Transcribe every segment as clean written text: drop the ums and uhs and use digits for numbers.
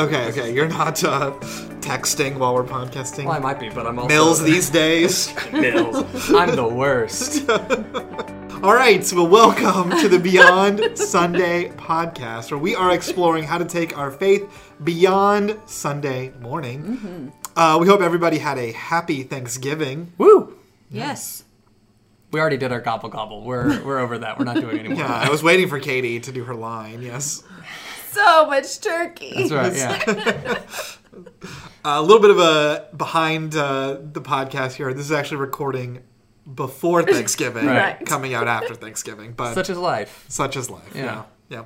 Okay. You're not texting while we're podcasting. Well, I might be, but I'm also... Mills these days. Mills. I'm the worst. All right, so welcome to the Beyond Sunday podcast, where we are exploring how to take our faith beyond Sunday morning. We hope everybody had a happy Thanksgiving. Woo! Yes. We already did our gobble gobble. We're over that. We're not doing any more. Yeah, I was waiting for Katie to do her line, yes. So much turkey. That's right, yeah. A little bit of a behind the podcast here. This is actually recording before Thanksgiving, Right. coming out after Thanksgiving. But Such is life. Such is life, Yeah. yeah.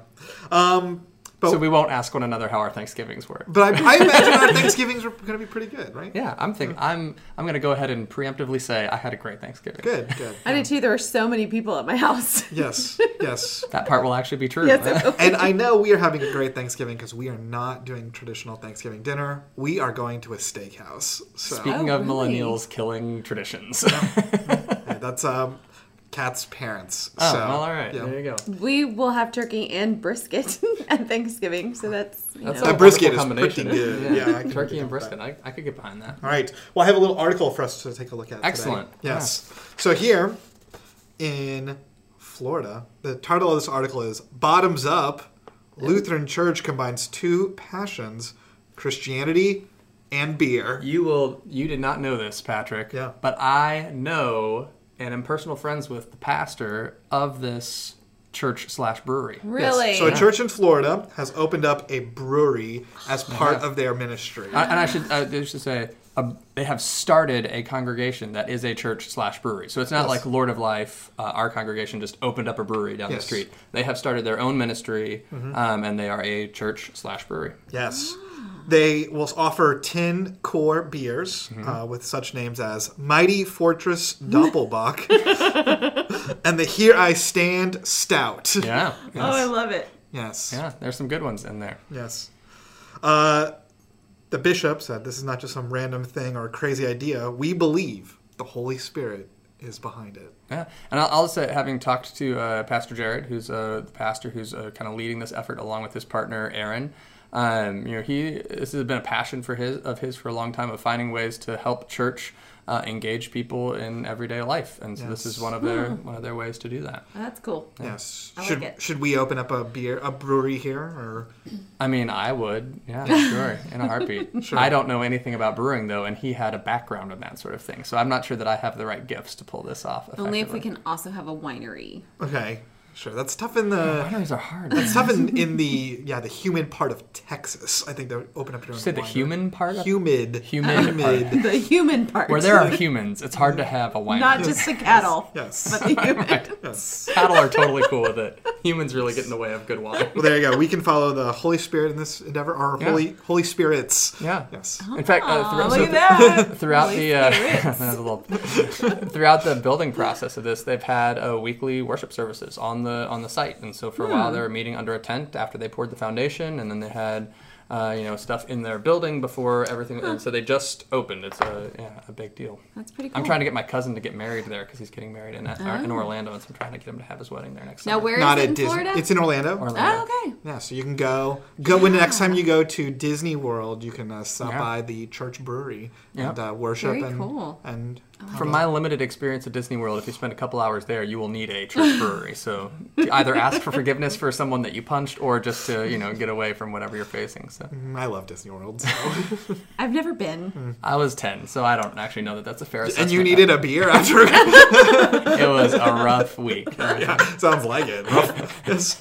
So we won't ask one another how our Thanksgivings were. But I imagine our Thanksgivings are going to be pretty good, right? Yeah, I'm going to go ahead and preemptively say I had a great Thanksgiving. Good. I did too. There were so many people at my house. Yes. That part will actually be true. Yes, it will. And I know we are having a great Thanksgiving because we are not doing traditional Thanksgiving dinner. We are going to a steakhouse. So Speaking of really? millennials killing traditions. that's Kat's parents. Oh, so, well, all right. yeah. There you go. We will have turkey and brisket at Thanksgiving, so that's That's That a brisket is wonderful pretty combination. good. Yeah, I can Turkey get and that. brisket. I could get behind that. All right. Well, I have a little article for us to take a look at Excellent. today. Yes. So here in Florida, the title of this article is Bottoms Up, Lutheran Church Combines Two Passions, Christianity and Beer. You did not know this, Patrick. Yeah. But I know and am personal friends with the pastor of this church/brewery. really. Yes. So a church in Florida has opened up a brewery as part of their ministry. And I should say, they have started a congregation that is a church/brewery. So it's not like Lord of Life, our congregation just opened up a brewery down the street. They have started their own ministry, and they are a church/brewery. Yes. They will offer 10 core beers with such names as Mighty Fortress Doppelbock and the Here I Stand Stout. Yeah. Oh, I love it. Yes. Yeah, there's some good ones in there. Yes. The bishop said this is not just some random thing or crazy idea. We believe the Holy Spirit is behind it. Yeah, and I'll say, having talked to Pastor Jared, who's the pastor who's kind of leading this effort along with his partner Aaron, this has been a passion for his for a long time, of finding ways to help church engage people in everyday life, and so this is one of their ways to do that. That's cool. Yes. I like it. Should we open up a brewery here, or? I mean, I would, yeah, sure, in a heartbeat. Sure. I don't know anything about brewing though, and he had a background in that sort of thing, so I'm not sure that I have the right gifts to pull this off. Only if we effectively. can also have a winery. Okay. Sure. That's tough in the. Wineries are hard. That's tough in the humid part of Texas. I think they would open up your own. Did you say the winery. human part? Humid. Humid part. The human part. Where there are humans, it's hard to have a winery. Not just the cattle, Yes. but the human. Yes. Cattle are totally cool with it. Humans really get in the way of good wine. Well, there you go. We can follow the Holy Spirit in this endeavor, or Yeah. Holy Spirits. Yeah. Yes. In fact, Look at that. throughout Holy the Spirits. that was a little- throughout the building process of this, they've had weekly worship services on the site, and so for a while they were meeting under a tent after they poured the foundation, and then they had stuff in their building before everything, and so they just opened. It's a big deal. That's pretty cool. I'm trying to get my cousin to get married there because he's getting married in Orlando, and so I'm trying to get him to have his wedding there next Now, summer. where is Not it at in Disney. Florida? It's in Orlando. Oh, okay. Yeah, so you can go when the next time you go to Disney World, you can stop by the church brewery and worship Very and cool. From my limited experience at Disney World, if you spend a couple hours there, you will need a church brewery. So either ask for forgiveness for someone that you punched, or just to get away from whatever you're facing. So I love Disney World. So. I've never been. I was 10, so I don't actually know that that's a fair assessment. And you needed a beer after. It was a rough week. Yeah, sounds like it. Yes.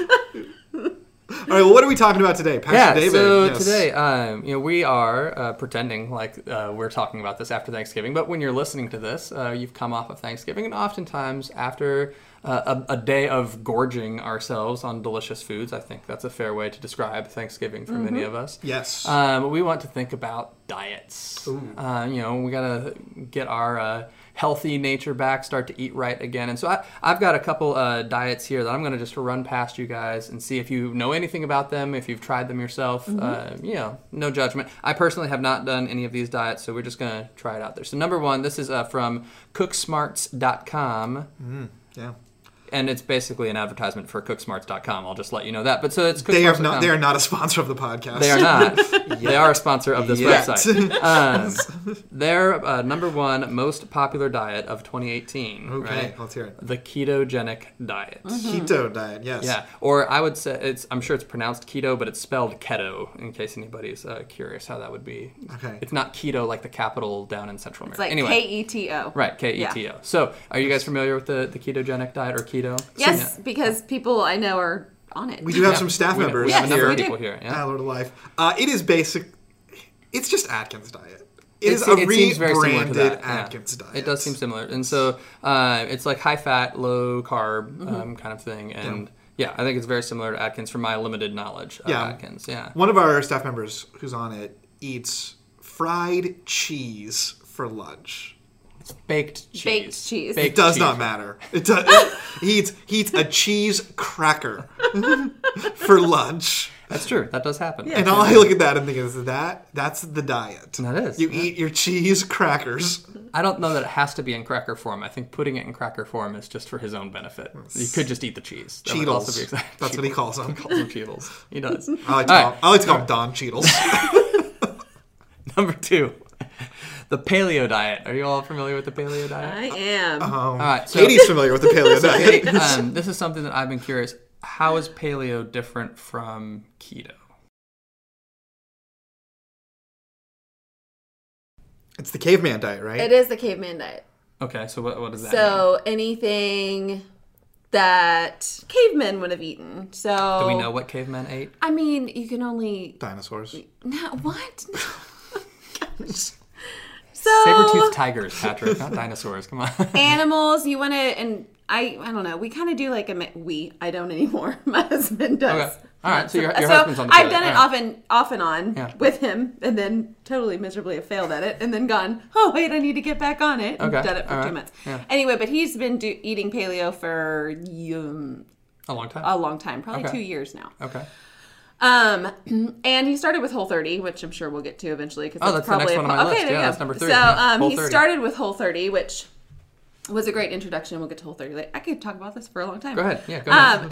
All right, well, what are we talking about today, Pastor David? So Yes. today, we are pretending like we're talking about this after Thanksgiving, but when you're listening to this, you've come off of Thanksgiving, and oftentimes after a day of gorging ourselves on delicious foods, I think that's a fair way to describe Thanksgiving for many of us. Yes. We want to think about diets. We gotta get our healthy nature back, start to eat right again. And so I've got a couple diets here that I'm going to just run past you guys and see if you know anything about them, if you've tried them yourself. No judgment. I personally have not done any of these diets, so we're just going to try it out there. So number one, this is from cooksmarts.com. Yeah. And it's basically an advertisement for Cooksmarts.com. I'll just let you know that. But so it's They are Cooksmarts.com. not a sponsor of the podcast. They are not. They are a sponsor of this Yet. website. Their number one most popular diet of 2018. Okay, right? let's hear it. The ketogenic diet. Keto diet, yes. Yeah, or I would say I'm sure it's pronounced keto, but it's spelled keto. In case anybody's curious how that would be. Okay. It's not keto like the capital down in Central It's America. like Anyway. KETO. Right, KETO. Yeah. So, are you guys familiar with the ketogenic diet or keto? Yes, because people I know are on it. We do have Yeah, some staff we members have a number here. of we do. people here. Yeah. At Lord of Life. It is basic. It's just Atkins diet. It is It a seems very similar to rebranded that, yeah. Atkins diet. It does seem similar, and so it's like high fat, low carb kind of thing, and yeah, I think it's very similar to Atkins from my limited knowledge of Atkins. Yeah, One of our staff members who's on it eats fried cheese for lunch. baked cheese. Baked cheese. It does not matter. It does. He eats a cheese cracker for lunch. That's true. That does happen. And all I look at that and think is that's the diet. That is. You eat your cheese crackers. I don't know that it has to be in cracker form. I think putting it in cracker form is just for his own benefit. You could just eat the cheese. That would also be Cheetles. exact- That's what he calls them. He calls them Cheetles. He does. I like to call him Don Cheetles. Number 2, the paleo diet. Are you all familiar with the paleo diet? I am. All right. So, Katie's familiar with the paleo diet. this is something that I've been curious. How is paleo different from keto? It's the caveman diet, right? It is the caveman diet. Okay, so what does that mean? So anything that cavemen would have eaten. So Do we know what cavemen ate? I mean, you can only Dinosaurs. no what? Gosh. So Saber-toothed tigers, Patrick, not dinosaurs. Come on. animals, you want to, and I don't know. We kind of do like I don't anymore. My husband does. Okay. All right, so your husband's on the I've paleo. done it All right. off and on Yeah. with him, and then totally miserably have failed at it, and then gone, oh wait, I need to get back on it. And Okay. done it for All 2 right. months. Yeah. Anyway, but he's been eating paleo for A long time. a long time, probably Okay. 2 years now. Okay. And he started with Whole30, which I'm sure we'll get to eventually. Cause That's the next one on my list. there Yeah, you go. that's number 3. So Yeah, he Whole30. started with Whole30, which was a great introduction. We'll get to Whole30 later. I could talk about this for a long time. Go ahead. Yeah, go ahead.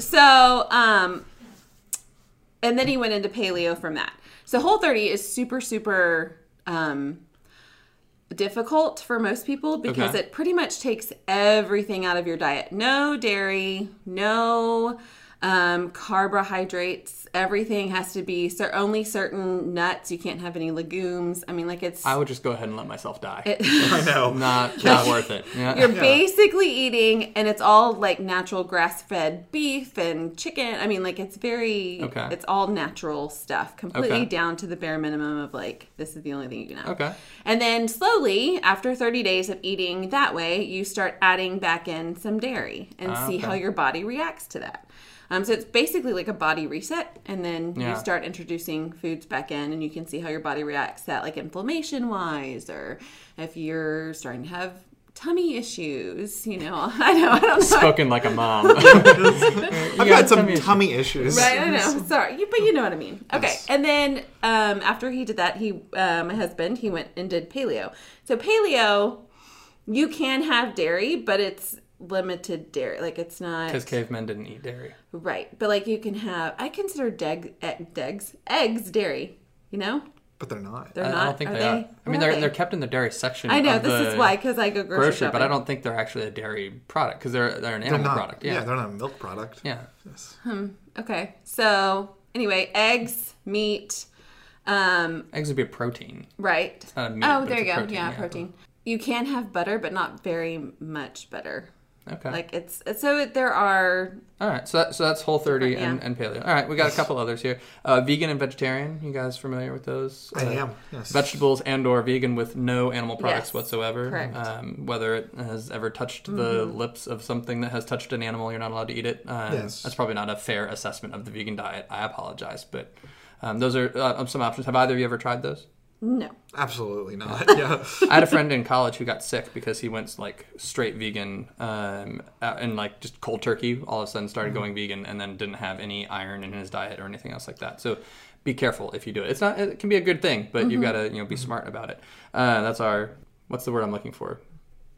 And then he went into paleo from that. So Whole30 is super, super difficult for most people because Okay. it pretty much takes everything out of your diet. No dairy, no carbohydrates. Everything has to be only certain nuts. You can't have any legumes. I mean, like it's. I would just go ahead and let myself die. I know. Not worth it. Yeah. You're basically eating, and it's all like natural grass-fed beef and chicken. I mean, like it's very, Okay. it's all natural stuff, completely Okay. down to the bare minimum of like, this is the only thing you can have. Okay. And then slowly, after 30 days of eating that way, you start adding back in some dairy and see okay. how your body reacts to that. So it's basically like a body reset, and then Yeah. you start introducing foods back in, and you can see how your body reacts to that, like inflammation-wise, or if you're starting to have tummy issues. I don't know. Spoken like a mom. I've got some tummy issues. Right, I know. Sorry, but you know what I mean. Okay, Yes. and then after he did that, my husband, he went and did paleo. So paleo, you can have dairy, but it's limited dairy. Like it's not Because cavemen didn't eat dairy. right. But like you can have. I consider eggs dairy. But they're not. They're I not. don't think are they are. I mean, Are they're kept in the dairy section. I know of this is the why, because I go grocery grocery, shopping. but I don't think they're actually a dairy product because they're an They're animal not. product. Yeah. they're not a milk product. Yeah. Yes. Okay, so anyway, eggs, meat, Eggs would be a protein. right? not a meat, Oh, but there it's you a go. protein, Yeah, yeah. protein. You can have butter, but not very much butter. Okay. Like there are. All right. So that's Whole30 Different, and paleo. All right. We got a couple others here. Vegan and vegetarian. You guys familiar with those? I am. Yes. Vegetables and/or vegan with no animal products Yes, whatsoever. correct. Whether it has ever touched the lips of something that has touched an animal, you're not allowed to eat it. Yes. That's probably not a fair assessment of the vegan diet. I apologize, but those are some options. Have either of you ever tried those? No. Absolutely not. Yeah. I had a friend in college who got sick because he went like straight vegan and like just cold turkey. All of a sudden started going vegan and then didn't have any iron in his diet or anything else like that. So be careful if you do it. It can be a good thing, but you've got to be smart about it. That's our what's the word I'm looking for?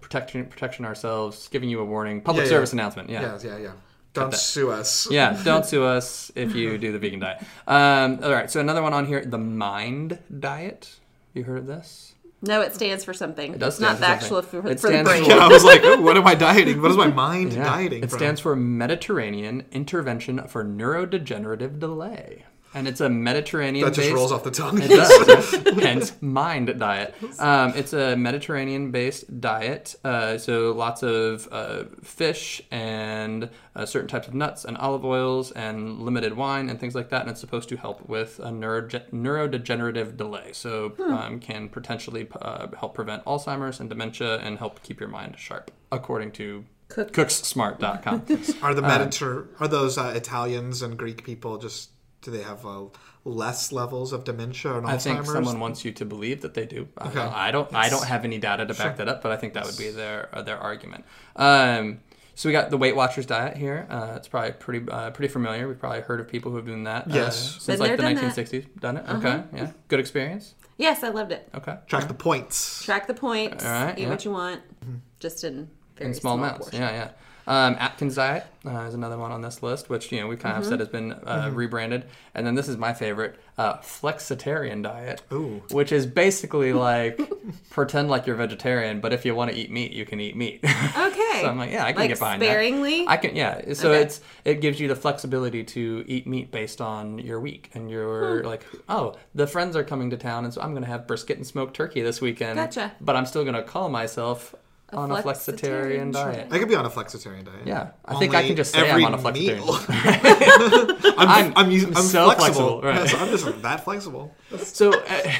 protection ourselves, giving you a warning, public service announcement. Yeah. Yeah. Don't sue us. Yeah, don't sue us if you do the vegan diet. All right, so another one on here, the Mind diet. You heard of this? No, it stands for something. It does It's not stand the for actual something. for It the stands brain. for- Yeah, I was like, oh, what am I dieting? What is my mind Yeah. dieting It from? stands for Mediterranean Intervention for Neurodegenerative Delay. And it's a Mediterranean-based... That just rolls off the tongue. It does. Hence, Mind diet. It's a Mediterranean-based diet. So lots of fish and certain types of nuts and olive oils and limited wine and things like that. And it's supposed to help with a neurodegenerative delay. So can potentially help prevent Alzheimer's and dementia and help keep your mind sharp, according to cooksmart.com. Are those Italians and Greek people do they have less levels of dementia and Alzheimer's? I think someone wants you to believe that they do. Okay. I don't have any data to back that up, but I think that would be their argument. So we got the Weight Watchers diet here. It's probably pretty familiar. We've probably heard of people who have done that Yes. since Been like the there, done 1960s. Done it? Okay. Yeah. Good experience? Yes, I loved it. Okay. Track the points. Track the points. All right, Eat yeah. what you want, just in very In small amounts. portions. Yeah. Atkins diet is another one on this list, which we kind of said has been rebranded. And then this is my favorite, flexitarian diet, Ooh. which is basically like pretend like you're vegetarian, but if you want to eat meat, you can eat meat. Okay. So I'm like, yeah, I can Like get behind sparingly? that. I can, yeah. So Okay. it gives you the flexibility to eat meat based on your week, and you're like, oh, the friends are coming to town, and so I'm going to have brisket and smoked turkey this weekend. Gotcha. But I'm still going to call myself on a flexitarian diet. I could be on a flexitarian diet. Yeah, I think I can just say every I'm on a flexitarian. meal. I'm so flexible. flexible, right. Yeah, so I'm just that flexible. So,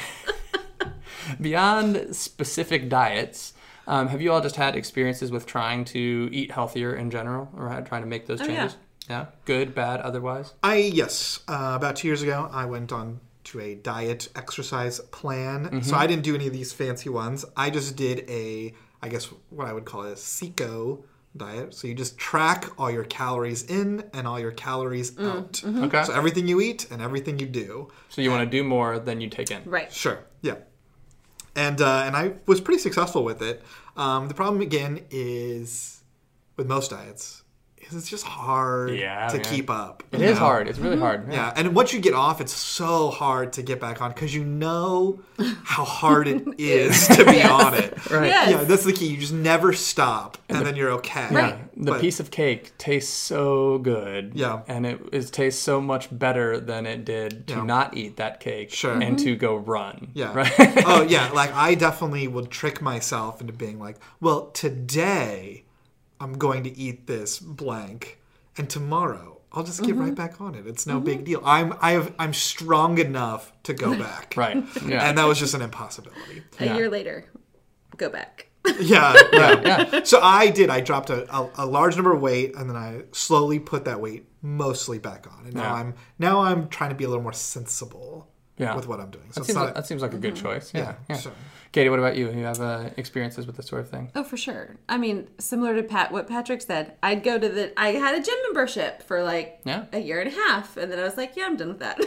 beyond specific diets, have you all just had experiences with trying to eat healthier in general, or trying to make those changes? Yeah, good, bad, otherwise. Yes. About 2 years ago, I went on to a diet exercise plan. So I didn't do any of these fancy ones. I just did I guess what I would call a Seco diet. So you just track all your calories in and all your calories out. Okay. So everything you eat and everything you do. So you want to do more than you take in. Right. Sure. Yeah. And I was pretty successful with it. The problem again is with most diets is it's just hard to keep up. It is hard. It's really hard. Yeah, and once you get off, it's so hard to get back on because you know how hard it is to be on it. Right. Yes. Yeah, that's the key. You just never stop, and then you're okay. Right. The But- piece of cake tastes so good. Yeah. And it tastes so much better than it did to Yeah. not eat that cake Sure. and to go run. Yeah. Right? Oh, yeah. Like, I definitely would trick myself into being like, well, today I'm going to eat this blank, and tomorrow I'll just get right back on it. It's no big deal. I'm strong enough to go back. Right. Yeah. And that was just an impossibility. A Yeah. year later, go back. Yeah. yeah. So I dropped a large number of weight, and then I slowly put that weight mostly back on. And now I'm trying to be a little more sensible with what I'm doing. So That seems like a good choice. Yeah. so- Katie, what about you? You have experiences with this sort of thing? Oh, for sure. I mean, similar to what Patrick said, I had a gym membership for like a year and a half, and then I was like, yeah, I'm done with that.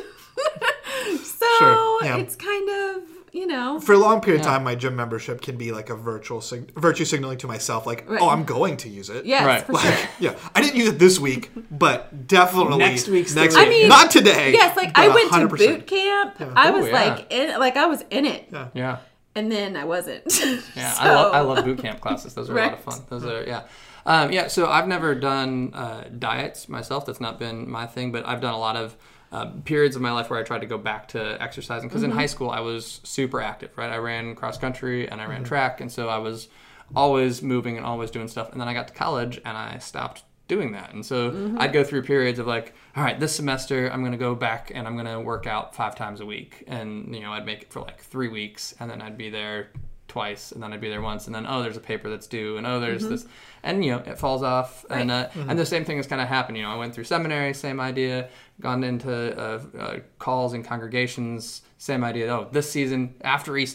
So Sure, yeah. it's kind of, For a long period of time, my gym membership can be like a virtue signaling to myself, like, Right. oh, I'm going to use it. yes, Right. for Like, sure. yeah, I didn't use it this week, but definitely Next week's the week. week. I mean, not today. Yes, like but I went to 100%. boot camp. I was Oh, yeah. I was in it, Yeah. and then I wasn't. Yeah, So- I love boot camp classes. Those are a lot of Right. fun. Those are so I've never done diets myself. That's not been my thing, but I've done a lot of periods of my life where I tried to go back to exercising. Because in high school, I was super active, right? I ran cross country and I ran track, and so I was always moving and always doing stuff. And then I got to college and I stopped doing that. And so I'd go through periods of like, all right, this semester I'm going to go back and I'm going to work out 5 times a week. And, I'd make it for like 3 weeks, and then I'd be there twice, and then I'd be there once, and then there's a paper that's due, and there's this, and it falls off, Right. and the same thing has kind of happened. I went through seminary, same idea, gone into calls and congregations, same idea. Oh, this season after Easter,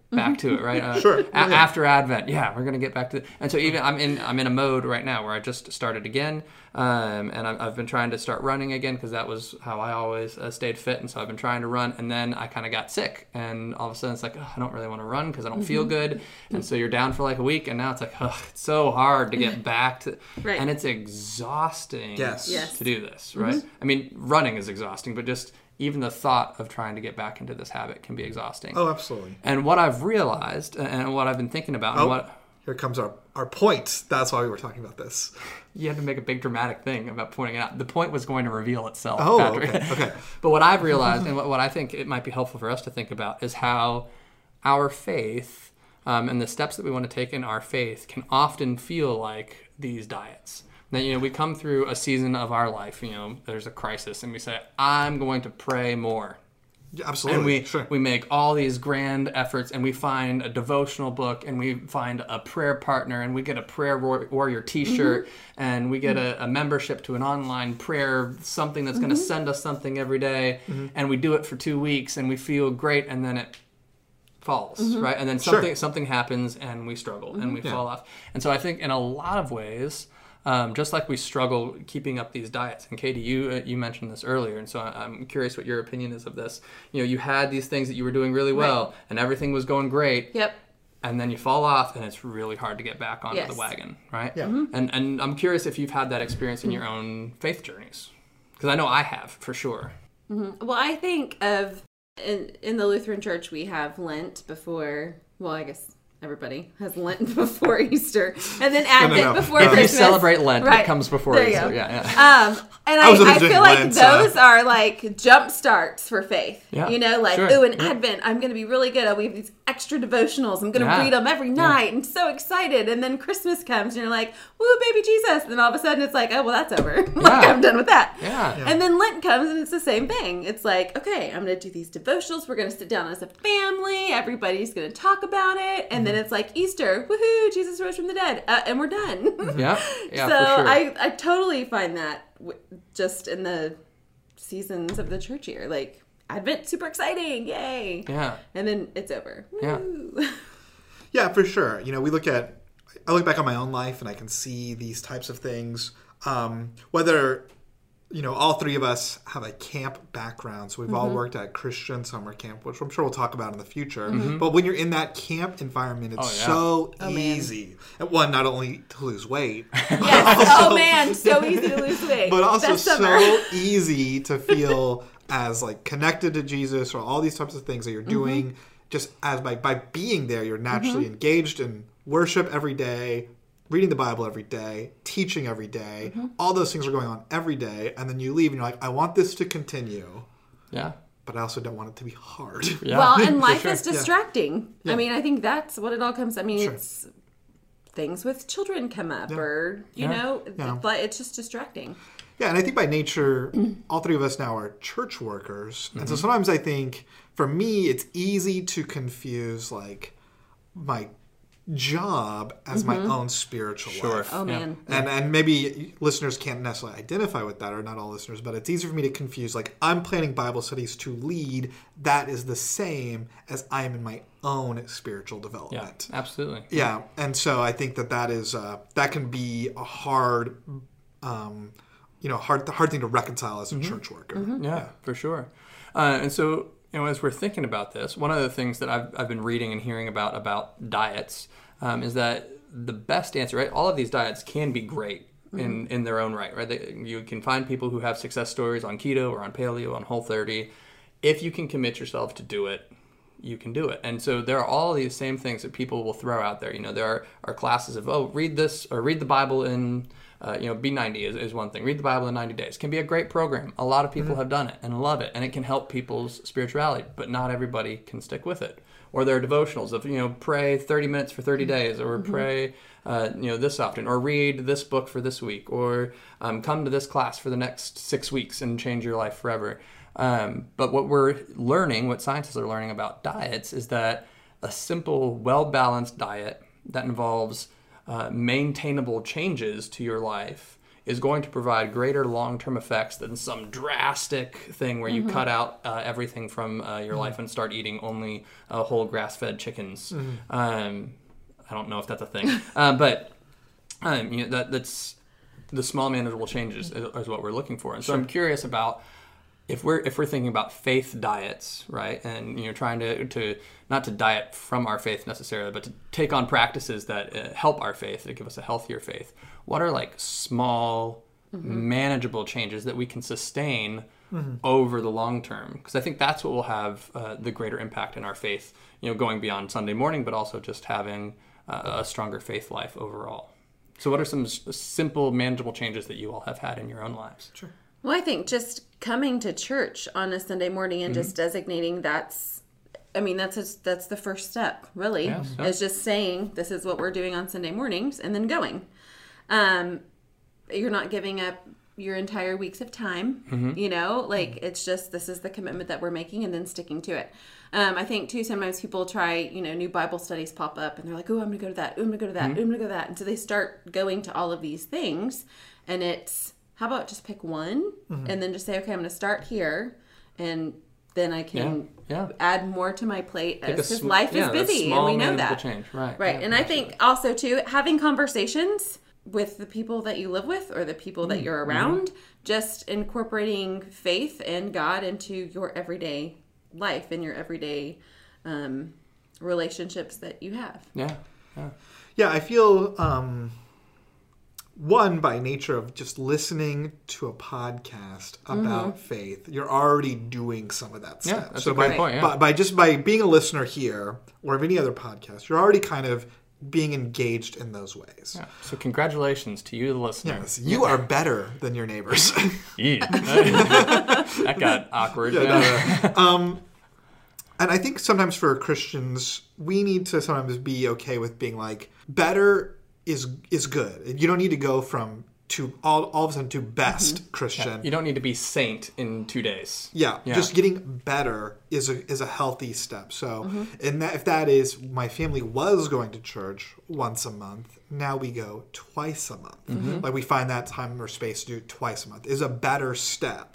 back to it, right? Sure. After Advent, we're gonna get back to it. And so even I'm in a mode right now where I just started again, and I've been trying to start running again because that was how I always stayed fit, and so I've been trying to run, and then I kind of got sick, and all of a sudden it's like, I don't really want to run because I don't feel good, and so you're down for like a week, and now it's like, it's so hard to get back to, Right. and it's exhausting Yes. Yes. to do this, right? I mean, running is exhausting, but just even the thought of trying to get back into this habit can be exhausting. Oh, absolutely. And what I've realized and what I've been thinking about, and what Here comes our point. That's why we were talking about this. you had to make a big dramatic thing about pointing it out. The point was going to reveal itself, Oh, Patrick. okay. But what I've realized, and what I think it might be helpful for us to think about, is how our faith and the steps that we want to take in our faith can often feel like these diets. That, we come through a season of our life, there's a crisis, and we say, I'm going to pray more. Yeah, absolutely. And we make all these grand efforts, and we find a devotional book, and we find a prayer partner, and we get a prayer warrior t-shirt, and we get a membership to an online prayer, something that's going to send us something every day, and we do it for 2 weeks, and we feel great, and then it falls, right? And then something happens, and we struggle, and we fall off. And so I think in a lot of ways, just like we struggle keeping up these diets, and Katie, you mentioned this earlier, and so I'm curious what your opinion is of this. You had these things that you were doing really well, and everything was going great. Yep. And then you fall off, and it's really hard to get back onto the wagon, right? Yeah. And I'm curious if you've had that experience in your own faith journeys, because I know I have for sure. Well, I think of in the Lutheran Church we have Lent before. Well, I guess everybody has Lent before Easter, and then Advent before If Christmas. you celebrate Lent, Right. it comes before There you Easter. go. Yeah. And I was I doing feel like Lent, those are like jump starts for faith. Yeah, Like, sure. in Advent, I'm going to be really good. We have these extra devotionals. I'm going to read them every night and so excited. And then Christmas comes and you're like, woo, baby Jesus. And then all of a sudden it's like, oh, well, that's over. I'm done with that. Yeah. And then Lent comes and it's the same thing. It's like, okay, I'm going to do these devotionals. We're going to sit down as a family. Everybody's going to talk about it. And then it's like Easter. Woohoo, Jesus rose from the dead. And we're done. Yeah, So for sure. I totally find that just in the seasons of the church year, like Advent, super exciting, yay! Yeah. And then it's over. Yeah. Woo. Yeah, for sure. I look back on my own life and I can see these types of things. Whether, all three of us have a camp background. So we've all worked at Christian summer camp, which I'm sure we'll talk about in the future. But when you're in that camp environment, it's so easy. And one, not only to lose weight. Yes. Oh man, so easy to lose weight. But also Best summer. so easy to feel as like connected to Jesus or all these types of things that you're doing. Just as by being there, you're naturally engaged in worship every day, reading the Bible every day, teaching every day. All those things are going on every day. And then you leave and you're like, I want this to continue. Yeah. But I also don't want it to be hard. Yeah. Well, and life sure. is distracting. Yeah. I mean, I think that's what it all comes. I mean, Sure. it's things with children come up, or Yeah. but it's just distracting. Yeah, and I think by nature, all three of us now are church workers. And so sometimes I think, for me, it's easy to confuse, like, my job as my own spiritual life. Oh man. And maybe listeners can't necessarily identify with that, or not all listeners, but it's easier for me to confuse, like, I'm planning Bible studies to lead. That is the same as I am in my own spiritual Yeah, development. absolutely. Yeah, and so I think that is that can be a hard hard thing to reconcile as a church worker. Yeah, for sure. And so, as we're thinking about this, one of the things that I've been reading and hearing about diets is that the best answer, right? All of these diets can be great in their own right? You can find people who have success stories on keto or on paleo, on Whole30. If you can commit yourself to do it, you can do it. And so there are all these same things that people will throw out there. There are classes of, read this or read the Bible in B90 is one thing. Read the Bible in 90 days. Can be a great program. A lot of people have done it and love it, and it can help people's spirituality, but not everybody can stick with it. Or there are devotionals of, pray 30 minutes for 30 days, or pray, this often, or read this book for this week, or come to this class for the next 6 weeks and change your life forever. But what we're learning, what scientists are learning about diets, is that a simple, well-balanced diet that involves maintainable changes to your life is going to provide greater long-term effects than some drastic thing where you cut out everything from your life and start eating only whole grass-fed chickens. I don't know if that's a thing, but that's the small manageable changes is what we're looking for. And so I'm curious about if we're thinking about faith diets, right, and trying to not to diet from our faith necessarily, but to take on practices that help our faith, that give us a healthier faith. What are like small, manageable changes that we can sustain over the long term? Because I think that's what will have the greater impact in our faith, going beyond Sunday morning, but also just having a stronger faith life overall. So what are some simple, manageable changes that you all have had in your own lives? Sure. Well, I think just coming to church on a Sunday morning and just designating that's the first step, really. Yes. Is just saying this is what we're doing on Sunday mornings and then going. You're not giving up your entire weeks of time, it's just this is the commitment that we're making and then sticking to it. I think too sometimes people try, new Bible studies pop up and they're like, oh, I'm gonna go to that, I'm gonna go to that, I'm gonna go to that, and so they start going to all of these things, and it's how about just pick one and then just say, okay, I'm gonna start here, and then I can add more to my plate because life is busy and we know that. Change. Right. Yeah, and I think also too having conversations with the people that you live with or the people that you're around, just incorporating faith and God into your everyday life and your everyday relationships that you have. Yeah, I feel one, by nature of just listening to a podcast about faith, you're already doing some of that stuff. Yeah, that's a great point. Yeah. By being a listener here or of any other podcast, you're already kind of being engaged in those ways. Yeah. So congratulations to you, the listener. Yes, you are better than your neighbors. That got awkward. And I think sometimes for Christians, we need to sometimes be okay with being like, better is good. You don't need to go from to all of a sudden to best Christian. Yeah. You don't need to be saint in 2 days. Yeah. Just getting better is a healthy step. So, and if that is, my family was going to church once a month, now we go twice a month. Like we find that time or space to do it twice a month is a better step.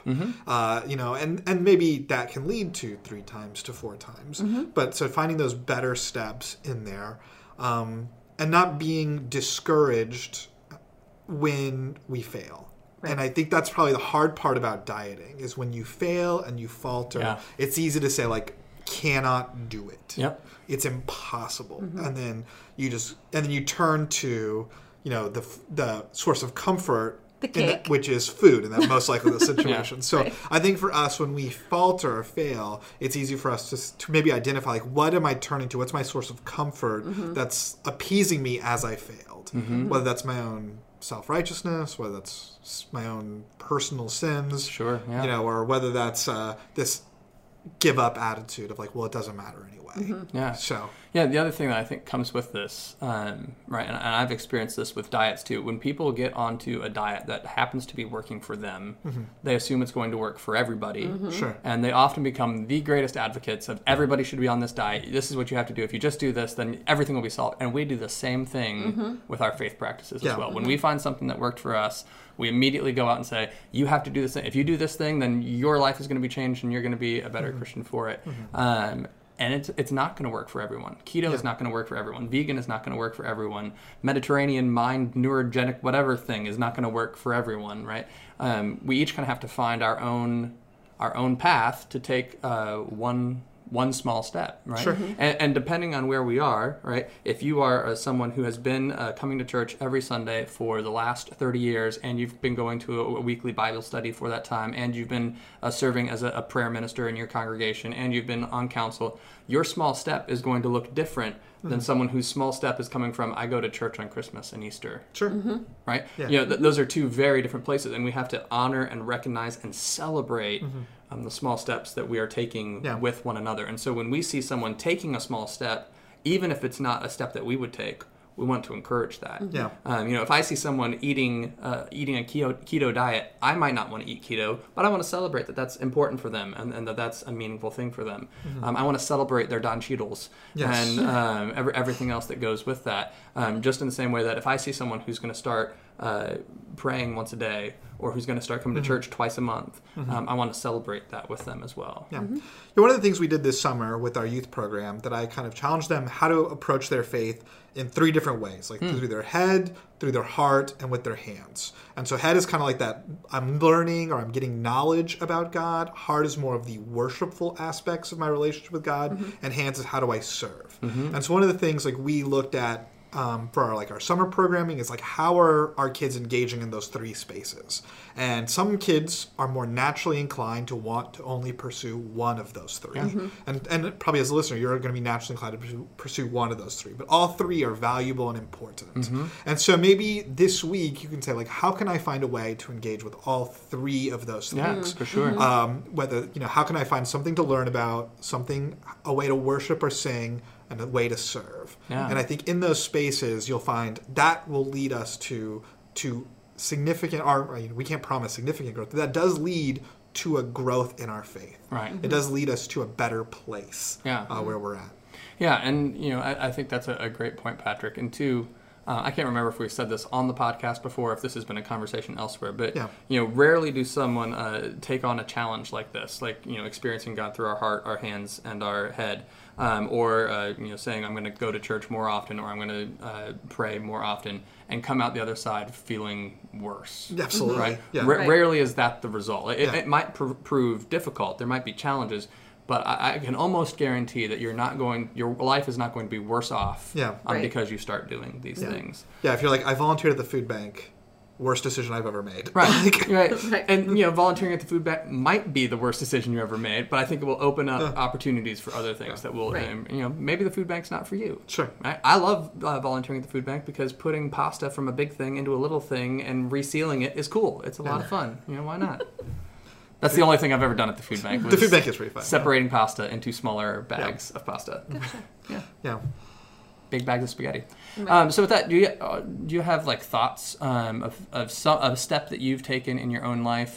And maybe that can lead to 3 times to 4 times. But so finding those better steps in there, and not being discouraged when we fail. Right. And I think that's probably the hard part about dieting is when you fail and you falter, it's easy to say like, cannot do it. Yep. It's impossible. And then you turn to, the source of comfort, the cake, which is food in that most likely the situation. So I think for us, when we falter or fail, it's easy for us to maybe identify like, what am I turning to? What's my source of comfort that's appeasing me as I failed? Whether that's my own self-righteousness, whether that's my own personal sins, or whether that's this give-up attitude of like, well, it doesn't matter anyway. The other thing that I think comes with this, and I've experienced this with diets too. When people get onto a diet that happens to be working for them, they assume it's going to work for everybody. And they often become the greatest advocates of everybody should be on this diet. This is what you have to do. If you just do this, then everything will be solved. And we do the same thing with our faith practices as well. When we find something that worked for us, we immediately go out and say, you have to do this thing. If you do this thing, then your life is going to be changed and you're going to be a better Christian for it. And it's not going to work for everyone. Keto is not going to work for everyone. Vegan is not going to work for everyone. Mediterranean mind, neurogenic, whatever thing is not going to work for everyone, right? We each kind of have to find our own path to take one small step, right? And depending on where we are, right? If you are someone who has been coming to church every Sunday for the last 30 years, and you've been going to a weekly Bible study for that time, and you've been serving as a prayer minister in your congregation, and you've been on council, your small step is going to look different than someone whose small step is coming from, I go to church on Christmas and Easter. Right? Yeah. Those are 2 very different places, and we have to honor and recognize and celebrate the small steps that we are taking with one another. And so when we see someone taking a small step, even if it's not a step that we would take, we want to encourage that. If I see someone eating a keto diet, I might not want to eat keto, but I want to celebrate that that's important for them and that that's a meaningful thing for them. I want to celebrate their Don Cheadles and everything else that goes with that. Just in the same way that if I see someone who's going to start praying once a day, or who's going to start coming to church twice a month. I want to celebrate that with them as well. Yeah. One of the things we did this summer with our youth program that I kind of challenged them how to approach their faith in 3 different ways, like through their head, through their heart, and with their hands. And so head is kind of like that, I'm learning or I'm getting knowledge about God. Heart is more of the worshipful aspects of my relationship with God. And hands is how do I serve? And so one of the things like we looked at for our summer programming is like how are our kids engaging in those 3 spaces, and some kids are more naturally inclined to want to only pursue one of those 3, and probably as a listener you're going to be naturally inclined to pursue one of those 3, but all 3 are valuable and important. And so maybe this week you can say like, how can I find a way to engage with all 3 of those things? Yeah, for sure. Whether how can I find something to learn about, a way to worship or sing, and a way to serve. And I think in those spaces you'll find that will lead us to significant, we can't promise significant growth, but that does lead to a growth in our faith. Right. It does lead us to a better place where we're at. Yeah, and I think that's a great point, Patrick. And 2, I can't remember if we've said this on the podcast before, if this has been a conversation elsewhere, but rarely do someone take on a challenge like this, like experiencing God through our heart, our hands, and our head, or saying I'm going to go to church more often, or I'm going to pray more often, and come out the other side feeling worse. Absolutely. Right? Yeah. Rarely is that the result. It might prove difficult. There might be challenges. But I can almost guarantee that your life is not going to be worse off because you start doing these things. Yeah, if you're like, I volunteered at the food bank, worst decision I've ever made. Right, right. And volunteering at the food bank might be the worst decision you ever made, but I think it will open up opportunities for other things that will, maybe the food bank's not for you. Sure. Right? I love volunteering at the food bank because putting pasta from a big thing into a little thing and resealing it is cool. It's a lot of fun. Why not? That's the only thing I've ever done at the food bank. The food bank is pretty fun. Separating pasta into smaller bags of pasta. Gotcha. Yeah. Big bags of spaghetti. Right. So with that, do you have like thoughts of a step that you've taken in your own life,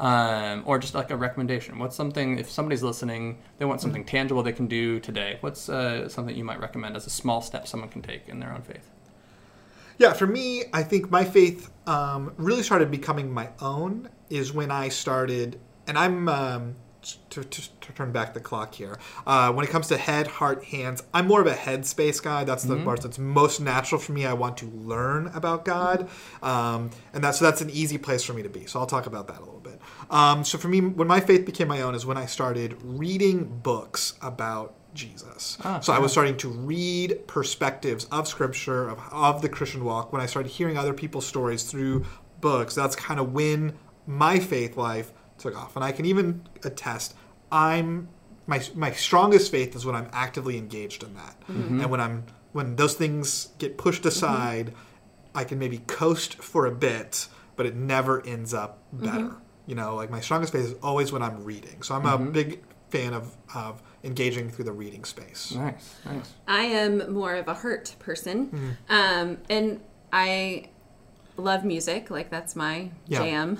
or just like a recommendation? What's something, if somebody's listening, they want something tangible they can do today? What's something you might recommend as a small step someone can take in their own faith? Yeah, for me, I think my faith really started becoming my own is when I started. And I'm, to turn back the clock here, when it comes to head, heart, hands, I'm more of a headspace guy. That's the part that's most natural for me. I want to learn about God. And that's an easy place for me to be. So I'll talk about that a little bit. So for me, when my faith became my own is when I started reading books about Jesus. So I was starting to read perspectives of Scripture, of the Christian walk. When I started hearing other people's stories through books, that's kind of when my faith life took off. And I can even attest, my strongest faith is when I'm actively engaged in that. And when those things get pushed aside, I can maybe coast for a bit, but it never ends up better. Like my strongest faith is always when I'm reading. So I'm a big fan of engaging through the reading space. Nice. I am more of a heart person. And I love music, like that's my jam.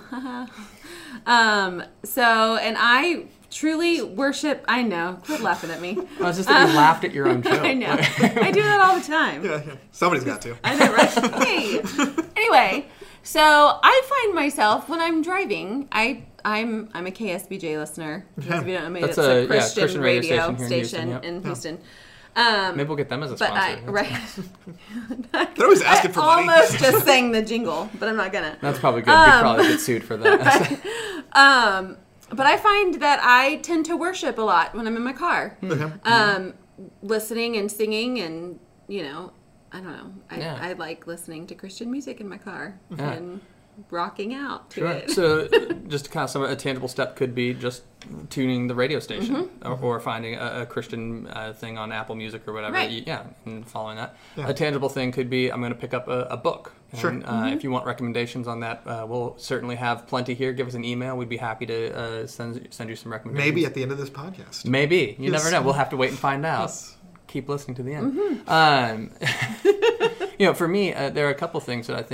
And I truly worship. I know, quit laughing at me. I was just that you laughed at your own joke. I know. I do that all the time. Yeah. Somebody's got to. I know, right? Hey. Anyway, so I find myself when I'm driving, I'm a KSBJ listener. If you don't know, That's it's a Christian radio station in Houston. Maybe we'll get them as a sponsor. They're always asking for money. I almost just sang the jingle, but I'm not gonna. That's probably good. We'd probably get sued for that. But I find that I tend to worship a lot when I'm in my car, listening and singing, and I don't know. I like listening to Christian music in my car and rocking out to it. So just kind of a tangible step could be just tuning the radio station or finding a Christian thing on Apple Music or whatever. Right. And following that. A tangible thing could be I'm going to pick up a book. And, if you want recommendations on that, we'll certainly have plenty here. Give us an email. We'd be happy to send you some recommendations. Maybe at the end of this podcast. Maybe. You never know. We'll have to wait and find out. Keep listening to the end. For me, there are a couple things that I think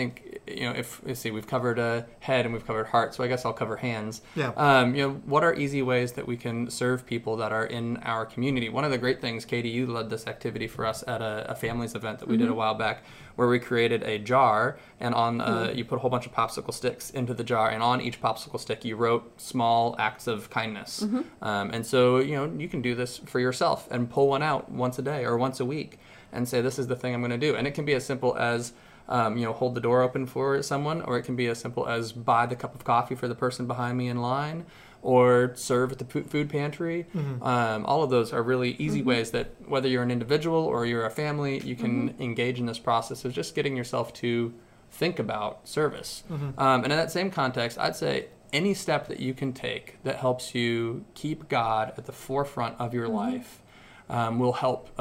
if let's see, we've covered head and we've covered heart, so I guess I'll cover hands. Yeah. What are easy ways that we can serve people that are in our community? One of the great things, Katie, you led this activity for us at a families event that we did a while back, where we created a jar, and on you put a whole bunch of popsicle sticks into the jar, and on each popsicle stick you wrote small acts of kindness. And so you can do this for yourself and pull one out once a day or once a week and say, this is the thing I'm going to do. And it can be as simple as hold the door open for someone, or it can be as simple as buy the cup of coffee for the person behind me in line, or serve at the food pantry. All of those are really easy ways that whether you're an individual or you're a family, you can engage in this process of just getting yourself to think about service. And in that same context, I'd say any step that you can take that helps you keep God at the forefront of your life will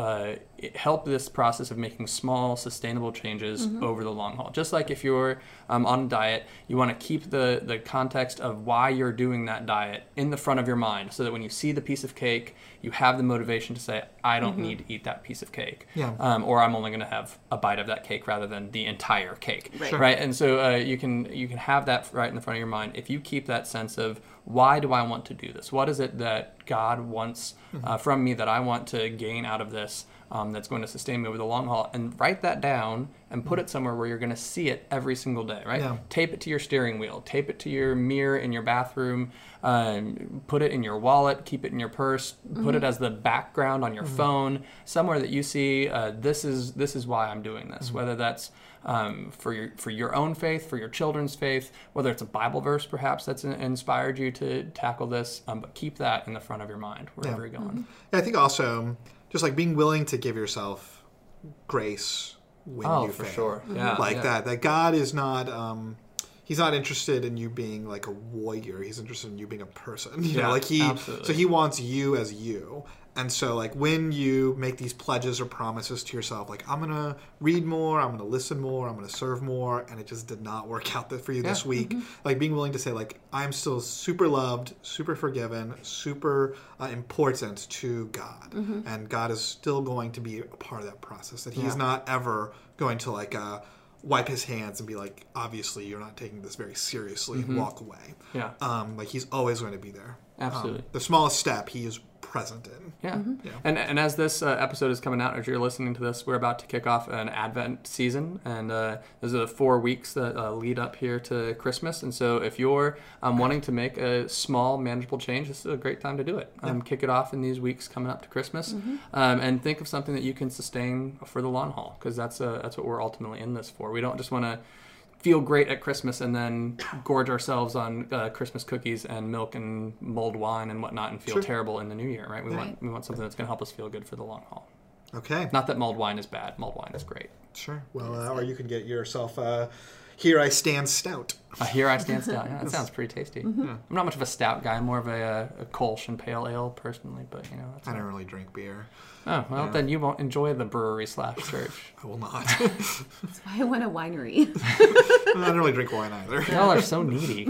help this process of making small, sustainable changes over the long haul. Just like if you're on a diet, you want to keep the context of why you're doing that diet in the front of your mind, so that when you see the piece of cake, you have the motivation to say, I don't need to eat that piece of cake. Or I'm only going to have a bite of that cake rather than the entire cake. Right? And so you can have that right in the front of your mind. If you keep that sense of, why do I want to do this? What is it that God wants from me that I want to gain out of this that's going to sustain me over the long haul? And write that down and put it somewhere where you're going to see it every single day, right? Tape it to your steering wheel. Tape it to your mirror in your bathroom. Put it in your wallet. Keep it in your purse. Put it as the background on your phone. Somewhere that you see, this is why I'm doing this. Whether that's for your own faith, for your children's faith, whether it's a Bible verse perhaps that's inspired you to tackle this, but keep that in the front of your mind wherever you're going. I think also just like being willing to give yourself grace when you fail. For sure. That God is not he's not interested in you being like a warrior. He's interested in you being a person. You know, so he wants you as you. And so, like, when you make these pledges or promises to yourself, like, I'm going to read more, I'm going to listen more, I'm going to serve more, and it just did not work out for you this week, like, being willing to say, like, I'm still super loved, super forgiven, super important to God. And God is still going to be a part of that process. That he's not ever going to, like, wipe his hands and be like, obviously, you're not taking this very seriously, and walk away. Like, he's always going to be there. Absolutely. The smallest step, he is present in. And as this episode is coming out, as you're listening to this, we're about to kick off an Advent season, and those are the 4 weeks that lead up here to Christmas. And so if you're wanting to make a small, manageable change, this is a great time to do it. Kick it off in these weeks coming up to Christmas, and think of something that you can sustain for the long haul, because that's what we're ultimately in this for. We don't just want to feel great at Christmas and then gorge ourselves on Christmas cookies and milk and mulled wine and whatnot and feel terrible in the new year, right? We want something that's going to help us feel good for the long haul. Okay. Not that mulled wine is bad. Mulled wine is great. Sure. Well, or you can get yourself Here I Stand Stout. Here I Stand Stout. Yeah, that sounds pretty tasty. I'm not much of a stout guy. I'm more of a Kolsch and pale ale personally, but I don't really drink beer. Oh, well, then you won't enjoy the brewery/church. I will not. That's why I want a winery. I don't really drink wine either. Y'all are so needy.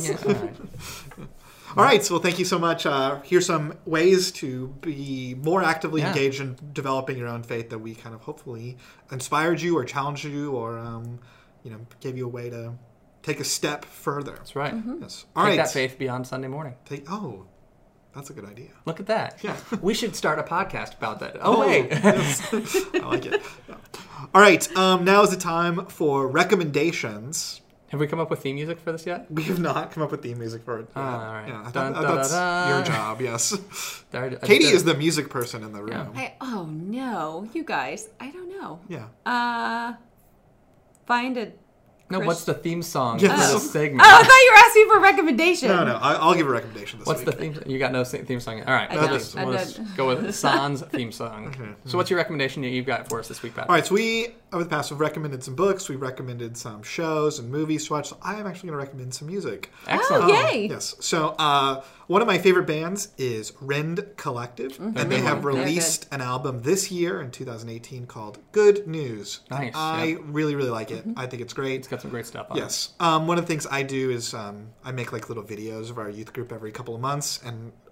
All right, so thank you so much. Here's some ways to be more actively engaged in developing your own faith that we kind of hopefully inspired you or challenged you or gave you a way to take a step further. That's right. Yes. All right. Take that faith beyond Sunday morning. That's a good idea. Look at that. Yeah. We should start a podcast about that. Oh wait. Yes. I like it. Yeah. All right. Now is the time for recommendations. Have we come up with theme music for this yet? We have not come up with theme music for it. All right. Yeah, that's your job, yes. Katie is the music person in the room. Yeah. Oh, no. You guys, I don't know. Yeah. Find a... No, what's the theme song for this segment? Oh, I thought you were asking for a recommendation. No. I'll give a recommendation this week. What's the theme? You got no theme song yet. All right. We'll just go with Sans theme song. Okay. So what's your recommendation you've got for us this week, Pat? All right. So we, over the past, have recommended some books. We've recommended some shows and movies to watch. So I am actually going to recommend some music. Excellent. Oh, yay. Yes. So one of my favorite bands is Rend Collective. And they have released an album this year in 2018 called Good News. Nice. I really, really like it. I think it's great. It's got some great stuff on it. Yes. One of the things I do is I make like little videos of our youth group every couple of months, and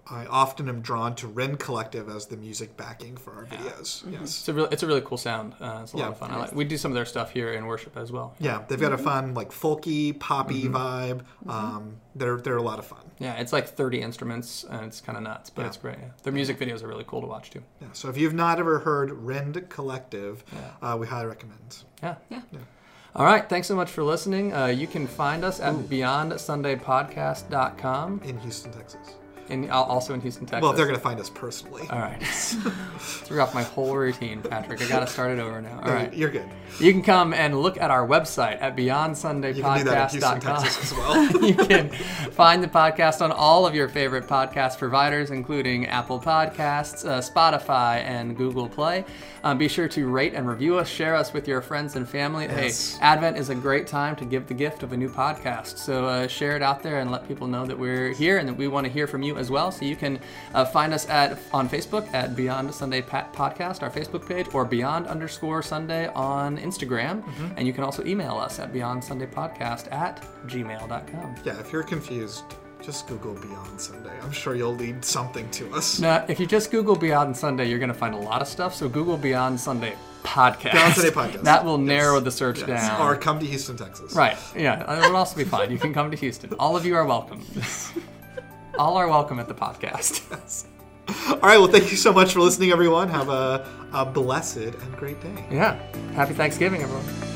I often am drawn to Rend Collective as the music backing for our videos. Mm-hmm. Yes. It's a really cool sound. It's a lot of fun. We do some of their stuff here in worship as well. Yeah, they've got a fun, like, folky, poppy vibe. They're a lot of fun. Yeah, it's like 30 instruments, and it's kind of nuts, but it's great. Yeah. Their music videos are really cool to watch, too. Yeah, so if you've not ever heard Rend Collective, we highly recommend. Yeah. All right, thanks so much for listening. You can find us at BeyondSundayPodcast.com. In Houston, Texas. Also in Houston, Texas. Well, they're going to find us personally. All right. Threw off my whole routine, Patrick. I got to start it over now. All right. You're good. You can come and look at our website at BeyondSundayPodcast.com. You can do that in Houston, Texas as well. You can find the podcast on all of your favorite podcast providers, including Apple Podcasts, Spotify, and Google Play. Be sure to rate and review us. Share us with your friends and family. Yes. Hey, Advent is a great time to give the gift of a new podcast. So share it out there and let people know that we're here and that we want to hear from you as well. So you can find us on Facebook at Beyond Sunday Podcast, our Facebook page, or Beyond_Sunday on Instagram. And you can also email us at BeyondSundayPodcast@gmail.com. Yeah, if you're confused, just Google Beyond Sunday. I'm sure you'll lead something to us. Now, if you just Google Beyond Sunday, you're going to find a lot of stuff. So Google Beyond Sunday Podcast. Beyond Sunday Podcast. That will narrow the search down. Or come to Houston, Texas. Right. Yeah, it would also be fine. You can come to Houston. All of you are welcome. All are welcome at the podcast. Yes. All right, well, thank you so much for listening, everyone. Have a blessed and great day. Yeah. Happy Thanksgiving, everyone.